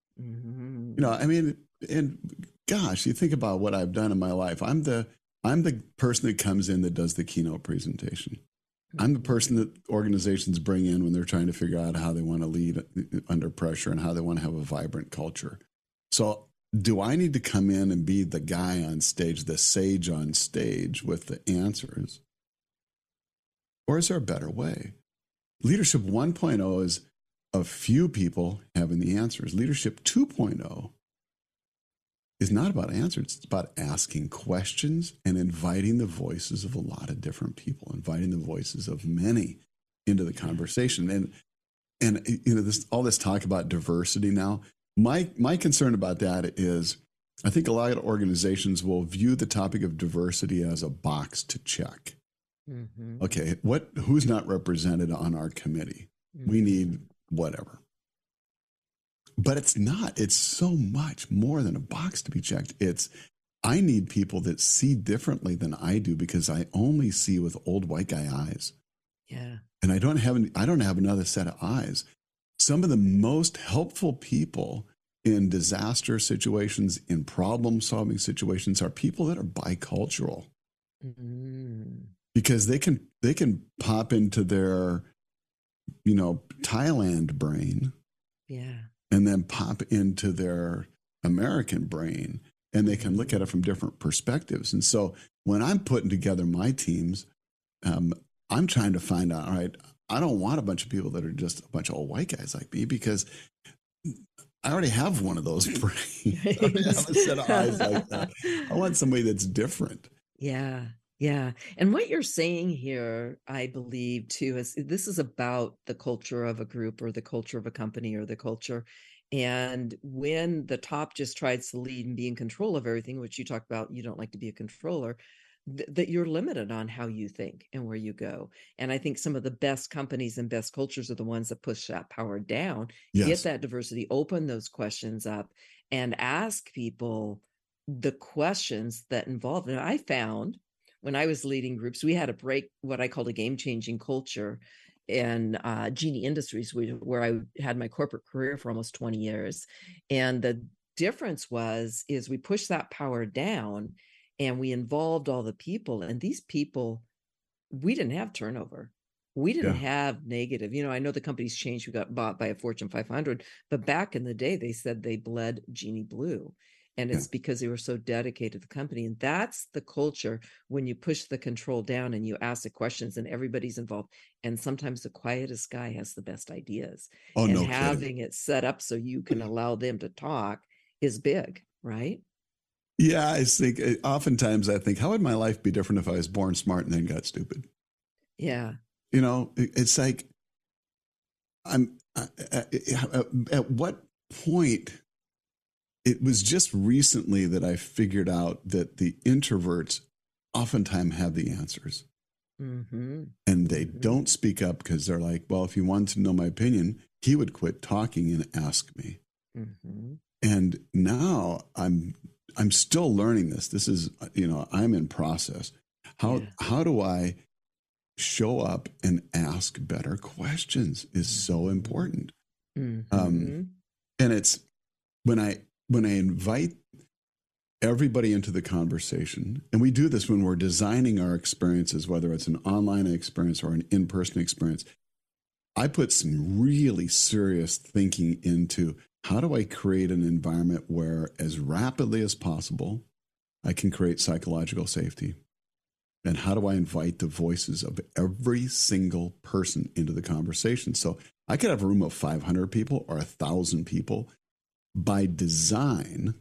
Mhm. You know, I mean, and gosh, you think about what I've done in my life. I'm the I'm the person that comes in that does the keynote presentation. I'm the person that organizations bring in when they're trying to figure out how they want to lead under pressure and how they want to have a vibrant culture. So do I need to come in and be the guy on stage, the sage on stage with the answers? Or is there a better way? Leadership one point oh is a few people having the answers. Leadership two point oh is not about answers. It's about asking questions and inviting the voices of a lot of different people, inviting the voices of many into the conversation. And, and you know, this, all this talk about diversity now, my, my concern about that is I think a lot of organizations will view the topic of diversity as a box to check. Mm-hmm. Okay, what? Who's not represented on our committee? Mm-hmm. We need whatever. But it's not. It's so much more than a box to be checked. It's, I need people that see differently than I do because I only see with old white guy eyes. Yeah. And I don't have, I don't have another set of eyes. Some of the most helpful people in disaster situations, in problem-solving situations, are people that are bicultural. Mm-hmm. Because they can they can pop into their, you know, Thailand brain, yeah, and then pop into their American brain, and they can look at it from different perspectives. And so when I'm putting together my teams, um, I'm trying to find out, all right, I don't want a bunch of people that are just a bunch of old white guys like me, because I already have one of those brains. I already have a set of eyes like that. I want somebody that's different. Yeah. Yeah. And what you're saying here, I believe, too, is this is about the culture of a group or the culture of a company or the culture. And when the top just tries to lead and be in control of everything, which you talk about, you don't like to be a controller, th- that you're limited on how you think and where you go. And I think some of the best companies and best cultures are the ones that push that power down, yes. Get that diversity, open those questions up, and ask people the questions that involve. And I found, when I was leading groups, we had to break what I called a game-changing culture in uh, Genie Industries, where I had my corporate career for almost twenty years. And the difference was, is we pushed that power down and we involved all the people. And these people, we didn't have turnover. We didn't yeah. have negative. You know, I know the company's changed. We got bought by a Fortune five hundred, but back in the day, they said they bled Genie blue. And it's yeah. because they were so dedicated to the company. And that's the culture when you push the control down and you ask the questions and everybody's involved. And sometimes the quietest guy has the best ideas. Oh, and no having kidding. it set up so you can allow them to talk is big, right? Yeah, I think oftentimes I think, how would my life be different if I was born smart and then got stupid? Yeah. You know, it's like, I'm at, at what point? It was just recently that I figured out that the introverts oftentimes have the answers. Mm-hmm. And they mm-hmm. don't speak up because they're like, well, if he wanted to know my opinion, he would quit talking and ask me. Mm-hmm. And now I'm I'm still learning this. This is, you know, I'm in process. How yeah. how do I show up and ask better questions is so important. Mm-hmm. Um, and it's when I When I invite everybody into the conversation, and we do this when we're designing our experiences, whether it's an online experience or an in-person experience, I put some really serious thinking into how do I create an environment where, as rapidly as possible, I can create psychological safety? And how do I invite the voices of every single person into the conversation? So I could have a room of five hundred people or one thousand people. By design,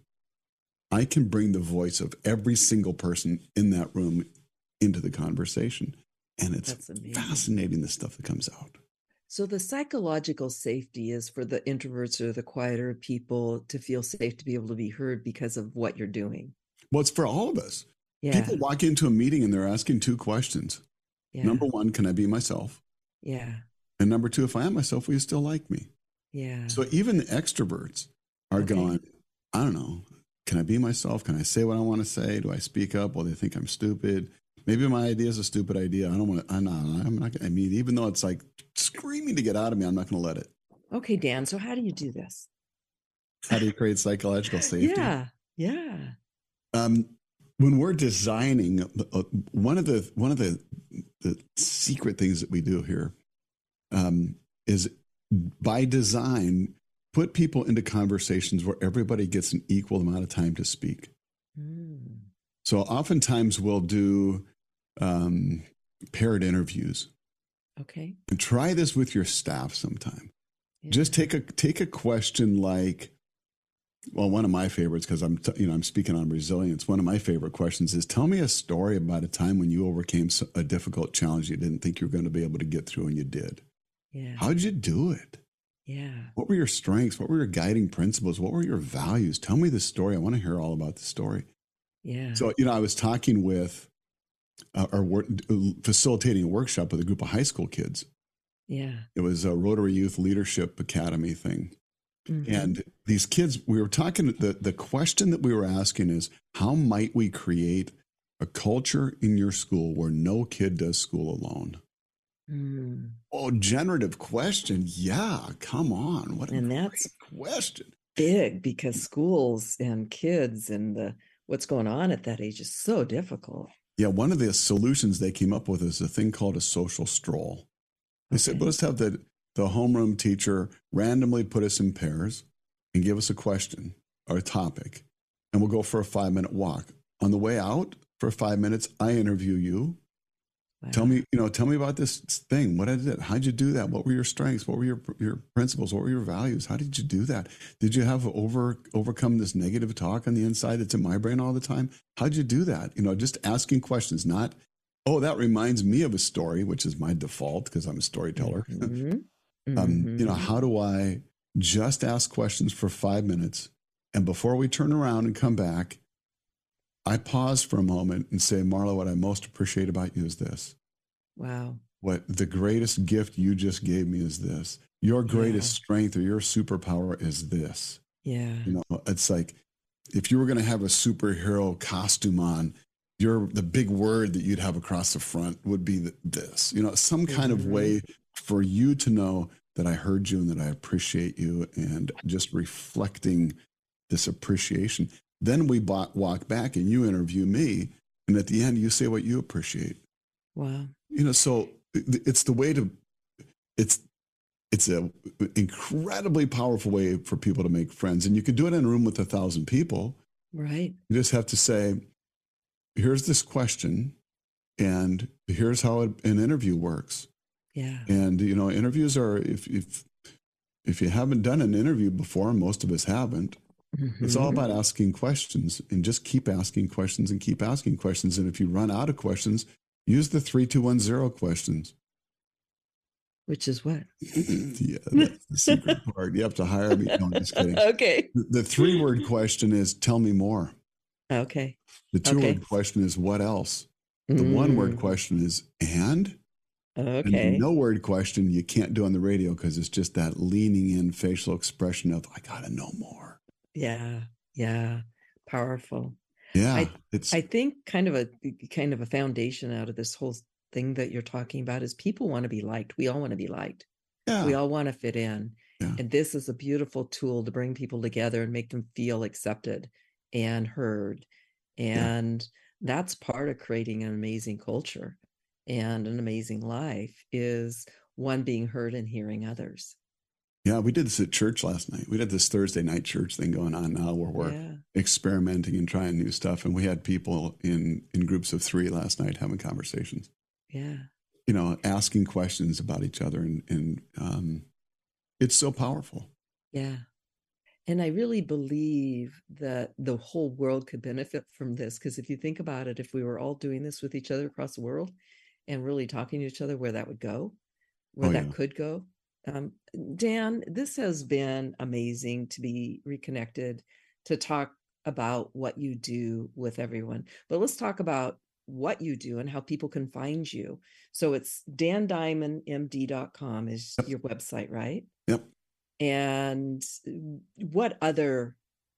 I can bring the voice of every single person in that room into the conversation. And it's fascinating, the stuff that comes out. So the psychological safety is for the introverts or the quieter people to feel safe, to be able to be heard because of what you're doing. Well, it's for all of us. Yeah. People walk into a meeting and they're asking two questions. Yeah. Number one, can I be myself? Yeah. And number two, if I am myself, will you still like me? Yeah. So even the extroverts are okay. going, I don't know, can I be myself? Can I say what I want to say? Do I speak up? Well, they think I'm stupid. Maybe my idea is a stupid idea. I don't want to, I'm not, I'm not, I mean, even though it's like screaming to get out of me, I'm not going to let it. Okay, Dan. So how do you do this? How do you create psychological safety? Yeah. Yeah. Um, when we're designing, uh, one of the, one of the, the secret things that we do here um, is by design, put people into conversations where everybody gets an equal amount of time to speak. Mm. So oftentimes we'll do um, paired interviews. Okay. And try this with your staff sometime. Yeah. Just take a take a question like, well, one of my favorites, because I'm t- you know I'm speaking on resilience. One of my favorite questions is, tell me a story about a time when you overcame a difficult challenge you didn't think you were going to be able to get through, and you did. Yeah. How'd you do it? Yeah. What were your strengths? What were your guiding principles? What were your values? Tell me the story. I want to hear all about the story. Yeah. So, you know, I was talking with uh, or work, facilitating a workshop with a group of high school kids. Yeah. It was a Rotary Youth Leadership Academy thing. Mm-hmm. And these kids, we were talking, the, the question that we were asking is, how might we create a culture in your school where no kid does school alone? Mm. Oh, generative question. Yeah, come on. What a and that's question. Big, because schools and kids and the what's going on at that age is so difficult. Yeah, one of the solutions they came up with is a thing called a social stroll. They okay. said, well, let's have the, the homeroom teacher randomly put us in pairs and give us a question or a topic, and we'll go for a five-minute walk. On the way out for five minutes, I interview you. Wow. Tell me, you know, tell me about this thing. What did it? How'd you do that? What were your strengths? What were your your principles? What were your values? How did you do that? Did you have over overcome this negative talk on the inside that's in my brain all the time? How'd you do that? You know, just asking questions, not, oh, that reminds me of a story, which is my default because I'm a storyteller. Mm-hmm. um, mm-hmm. You know, how do I just ask questions for five minutes, and before we turn around and come back, I pause for a moment and say, Marla, what I most appreciate about you is this. Wow. What the greatest gift you just gave me is this. Your greatest yeah. strength or your superpower is this. Yeah. You know, it's like if you were going to have a superhero costume on, your the big word that you'd have across the front would be the, this. You know, some kind mm-hmm. of way for you to know that I heard you and that I appreciate you, and just reflecting this appreciation. Then we walk back and you interview me. And at the end, you say what you appreciate. Wow. You know, so it's the way to, it's, it's an incredibly powerful way for people to make friends. And you could do it in a room with a thousand people. Right. You just have to say, here's this question and here's how an interview works. Yeah. And, you know, interviews are, if, if, if you haven't done an interview before, and most of us haven't, mm-hmm. it's all about asking questions, and just keep asking questions and keep asking questions. And if you run out of questions, use the three two one zero questions. Which is what? Yeah, that's the secret part. You have to hire me. No, I'm just kidding. Okay. The, the three-word question is, tell me more. Okay. The two-word okay. question is, what else? The mm. one-word question is, and? Okay. And the no-word question you can't do on the radio because it's just that leaning in facial expression of, I got to know more. Yeah. Yeah. Powerful. Yeah. I, it's. I think kind of a kind of a foundation out of this whole thing that you're talking about is people want to be liked. We all want to be liked. Yeah. We all want to fit in. Yeah. And this is a beautiful tool to bring people together and make them feel accepted and heard. And yeah. that's part of creating an amazing culture and an amazing life, is one being heard and hearing others. Yeah, we did this at church last night. We did this Thursday night church thing going on now where we're yeah. experimenting and trying new stuff. And we had people in, in groups of three last night having conversations. Yeah. You know, asking questions about each other. And, and um, it's so powerful. Yeah. And I really believe that the whole world could benefit from this. Because if you think about it, if we were all doing this with each other across the world and really talking to each other, where that would go, where oh, that yeah. could go. Um, Dan, this has been amazing to be reconnected, to talk about what you do with everyone. But let's talk about what you do and how people can find you. So it's dan diamond m d dot com is yep. your website, right? Yep. And what other,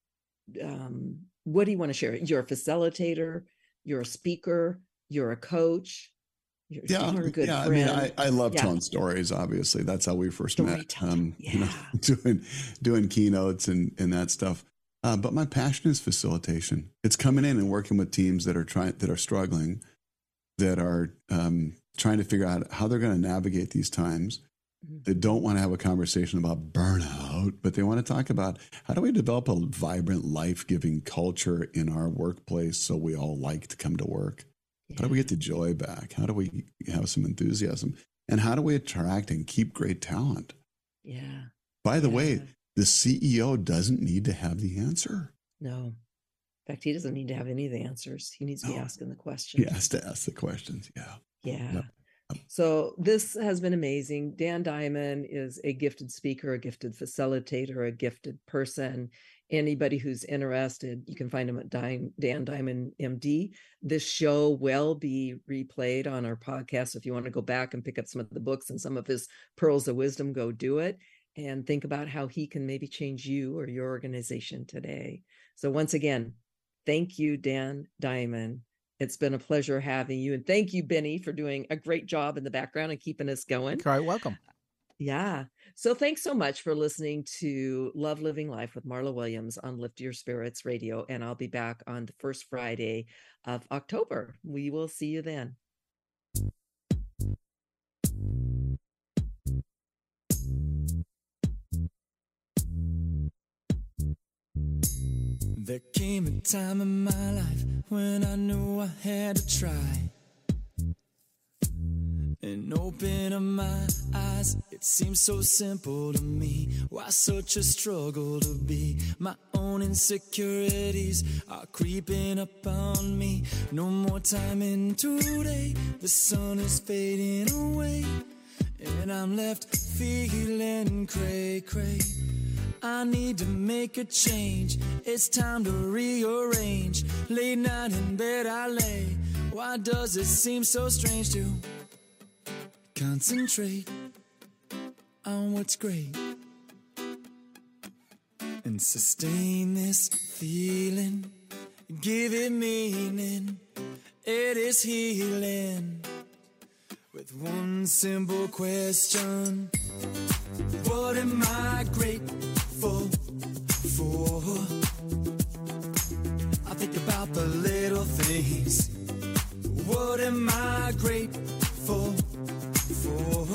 um, what do you want to share? You're a facilitator, you're a speaker, you're a coach. You're, yeah, you're a good yeah. friend. I mean, I, I love yeah. telling stories. Obviously, that's how we first met. Um, yeah. You know, doing doing keynotes and and that stuff. Uh, but my passion is facilitation. It's coming in and working with teams that are trying that are struggling, that are um, trying to figure out how they're going to navigate these times. Mm-hmm. They don't want to have a conversation about burnout, but they want to talk about how do we develop a vibrant, life-giving culture in our workplace so we all like to come to work. Yeah. How do we get the joy back? How do we have some enthusiasm? And how do we attract and keep great talent? Yeah. By the yeah. way, the C E O doesn't need to have the answer. No. In fact, he doesn't need to have any of the answers. He needs to be No. asking the questions. He has to ask the questions. Yeah. Yeah. Yep. So this has been amazing. Dan Diamond is a gifted speaker, a gifted facilitator, a gifted person. Anybody who's interested, you can find him at Dan Diamond M D. This show will be replayed on our podcast. If you want to go back and pick up some of the books and some of his pearls of wisdom, go do it and think about how he can maybe change you or your organization today. So once again, thank you, Dan Diamond. It's been a pleasure having you. And thank you, Benny, for doing a great job in the background and keeping us going. All right, welcome. Yeah. So thanks so much for listening to Love Living Life with Marla Williams on Lift Your Spirits Radio. And I'll be back on the first Friday of October. We will see you then. There came a time in my life when I knew I had to try and open up my eyes. It seems so simple to me. Why such a struggle to be? My own insecurities are creeping up on me. No more time in today. The sun is fading away, and I'm left feeling cray cray. I need to make a change. It's time to rearrange. Late night in bed I lay. Why does it seem so strange to concentrate on what's great and sustain this feeling? Give it meaning. It is healing with one simple question. What am I grateful for? I think about the little things. What am I grateful for?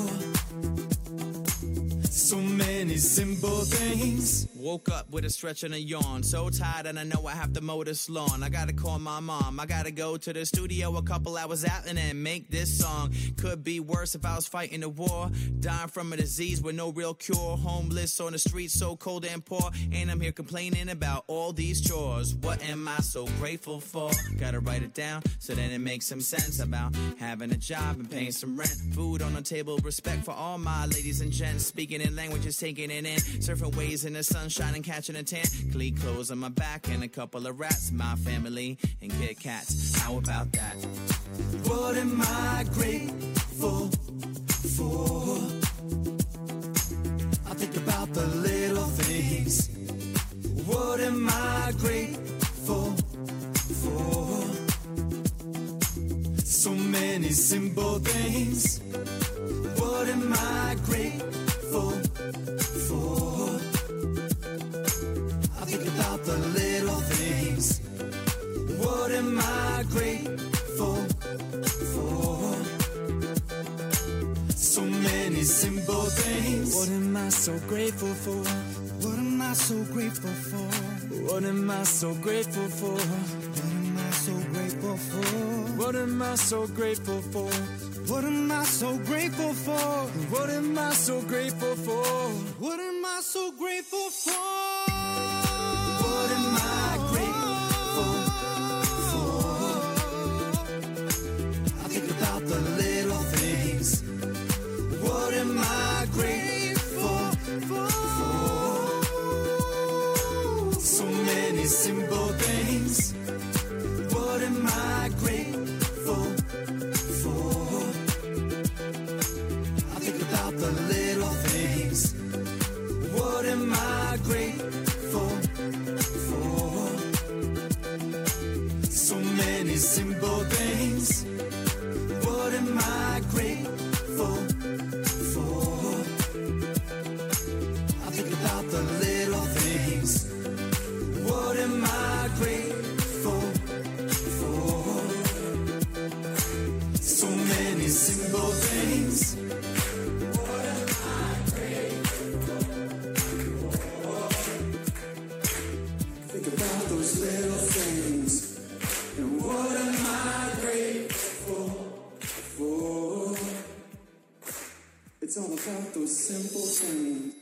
So many simple things. Woke up with a stretch and a yawn. So tired and I know I have to mow this lawn. I gotta call my mom. I gotta go to the studio a couple hours out and then make this song. Could be worse if I was fighting a war. Dying from a disease with no real cure. Homeless on the streets so cold and poor. And I'm here complaining about all these chores. What am I so grateful for? Gotta write it down so then it makes some sense about having a job and paying some rent. Food on the table, respect for all my ladies and gents. Speaking in languages, taking it in. Surfing waves in the sunshine and catching a tan. Clean clothes on my back and a couple of rats. My family and Kit Kats. How about that? What am I grateful for? I think about the little things. What am I grateful for? So many simple things. What am I grateful for? I think about the little things. What am I grateful for? So many simple things. What am I so grateful for? What am I so grateful for? What am I so grateful for? What am I so grateful for? What am I so grateful for? What am I so grateful for? What am I so grateful for? What am I so grateful for? What am I grateful for? I think about the little things. What am I grateful for? So many simple things. What am I grateful for? I think about the little things. What am I grateful for? about those simple things.